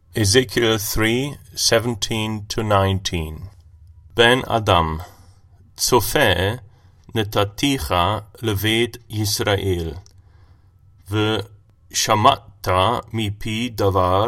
Ezekiel 3:17-19 בן אדם, צופה נתתיך לבית ישראל, ושמעת מפי דבר,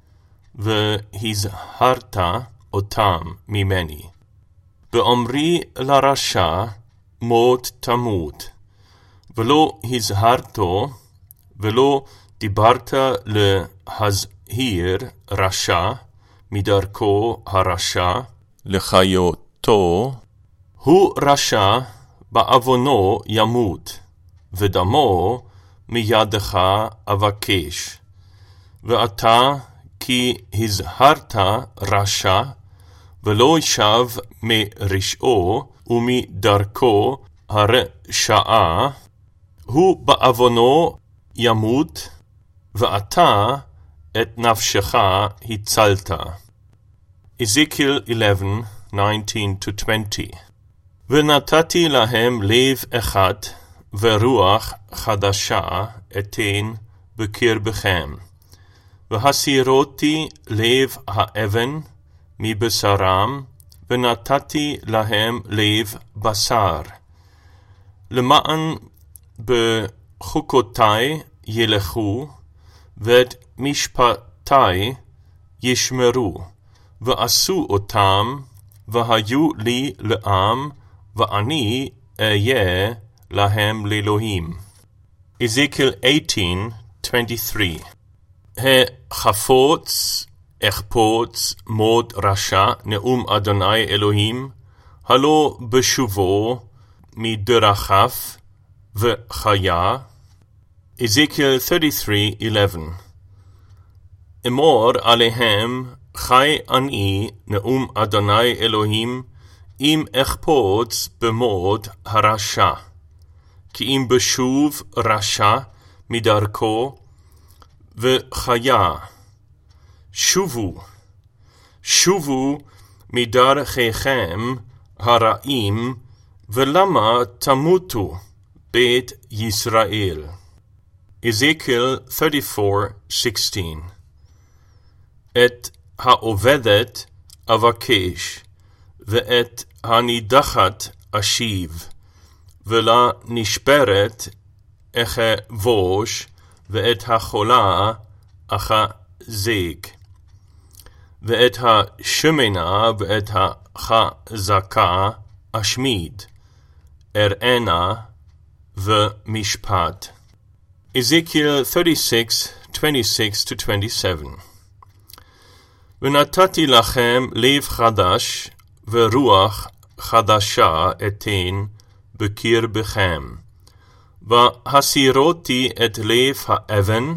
והזהרת אותם ממני. באומרי לרשע מות תמות, ולא הזהרתו, ולא דיברת להזהיר רשע מדרכו הרשע לחיותו, הוא רשע בעוונו ימות, ודמו מידך אבקש. ואתה כי הזהרת רשע, ולא ישב מרשעו ומדרכו הרשעה, הוא בעוונו ימות, ואתה את נפשך הצלת. Ezekiel 11:19-20 ונתתי להם לב אחד, ורוח חדשה אתן בקרבכם, והסירותי לב האבן מבשרם, ונתתי להם לב בשר, למען בחוקותי ילכו, ואת משפטי ישמרו, ועשו אותם, והיו לי לעם, ואני אהיה להם לאלוהים. Ezekiel 18:23 החפוץ אחפוץ מות רשע נאום אדוני אלוהים, הלא בשובו מדרכיו וחיה. Ezekiel 33:11 אמור עליהם, חי אני נאום אדוני אלוהים, אם אחפוץ במות הרשע, כי אם בשוב רשע מדרכו וחיה. שובו מדרכיכם הרעים, ולמה תמותו בית ישראל. Ezekiel 34:16 את העובדת אבקש, ואת הנידחת אשיב, ולנשברת אחבוש, ואת החולה אחזק, ואת השמנה ואת החזקה אשמיד, אראנה ומשפט. Ezekiel 36:26-27 ונתתי לכם לב חדש, ורוח חדשה אתן בקרבכם, והסירותי את לב האבן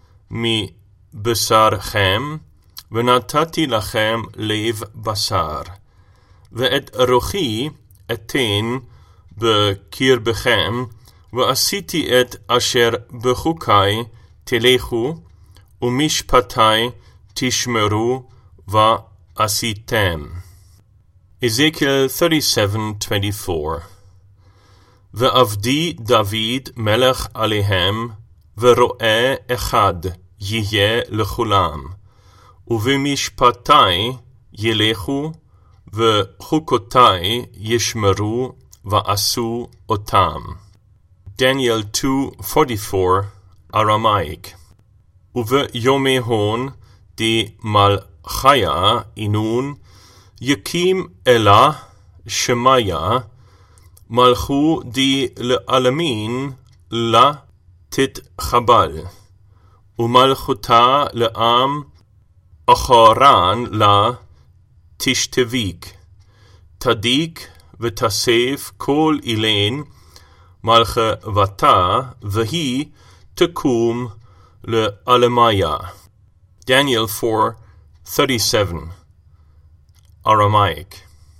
מבשרכם, ונתתי לכם לב בשר, ואת רוחי אתן בקרבכם, ועשיתי את אשר בחוקי תלכו, ומשפטי תשמרו ועשיתם. Ezekiel 37:24 ועבדי דוד מלך עליהם, ורועה אחד יהיה לכולם, ובמשפטי ילכו, וחוקותי ישמרו ועשו אותם. Daniel 2:44 Aramaic וביומי הון די מלכיה אינון, יקים אלה שמיה, מלכו די לעלמין לה תתחבל, ומלכותה לעם אחרן לה תשתביק, תדיק ותסף כל אילן מלכבתה, והיא תקום לעלמיה. Daniel 4:37 Aramaic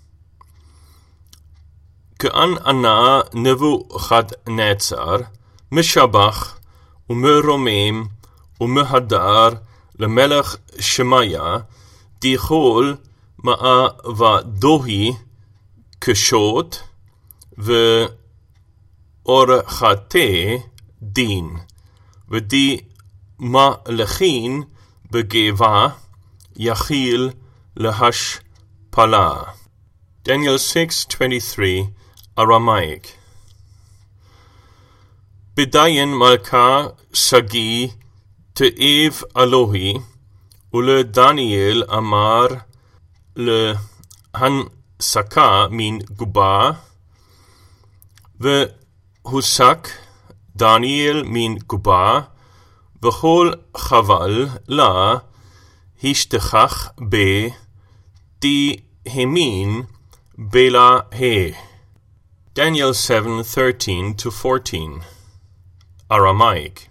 כאן ענה נבוכדנצר, משבח ומרומם ומהדר למלך שמיה, דיכול מעבדוהי קשות, ואורחתי דין, ודי מלכין בגבעה, יחיל להשפלה. Daniel 6:23, Aramaic. בדיין מלכה שגיא תאב אלוהי, ולדניאל אמר להנסקה מן גובה, והוסק דניאל מן גובה, וכל חבל לה השתכח דהמין בלה. Daniel 7:13-14, Aramaic.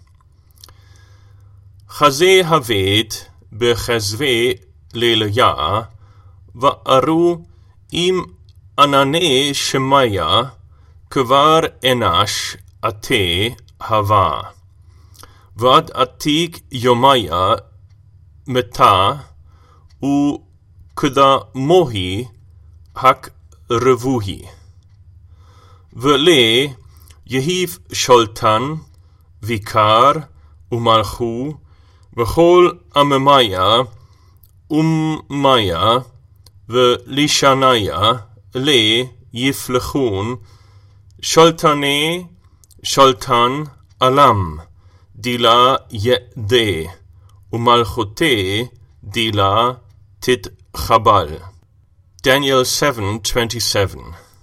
חזה הבית בחזבי ליליה, וארו אם ענני שמיה כבר אנש עתה הווה. ועד עתיק יומיה מתה, וכדמוהי הקרבוהי. ולה יהיב שולטן ויקר ומלכו, וכל עממיה ומיה ולשניה ליפלחון, שולטני שולטן עלם דילה ידה, ומלכותי דילה תתחבל. Daniel 7:27.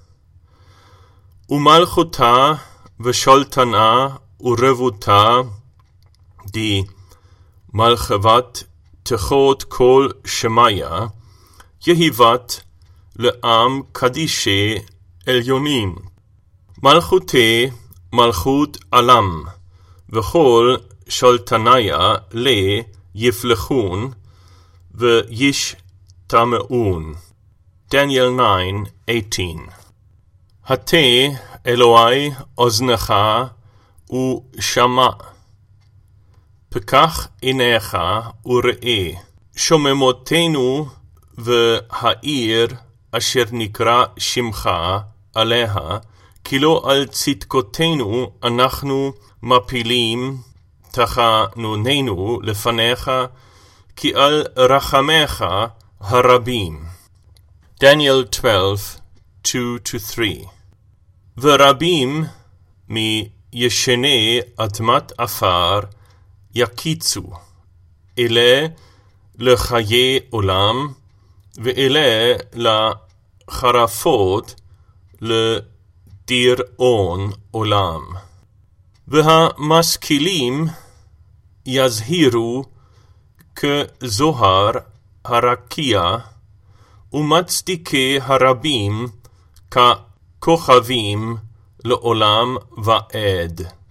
ומלכותה ושולטנה ורבותה די מלכבת תחות כל שמיה, יהיבת לעם קדישי עליונים. מלכותי מלכות עלם, וכל שולטניה ליפלחון וישתמעון. Daniel 9:18. הטה אלוהי אוזנך ושמע, פקח עיניך וראה, שוממותנו והעיר אשר נקרא שמך עליה, כי לא על צדקותינו אנחנו מפילים תחנוננו לפניך, כי על רחמך הרבים. Daniel 12:2-3. ורבים מישני אדמת עפר יקיצו, אלה לחיי עולם, ואלה לחרפות לדיראון עולם. והמשכילים יזהירו כזוהר הרקיע, ומצדיקי הרבים ככוכבים לעולם ועד.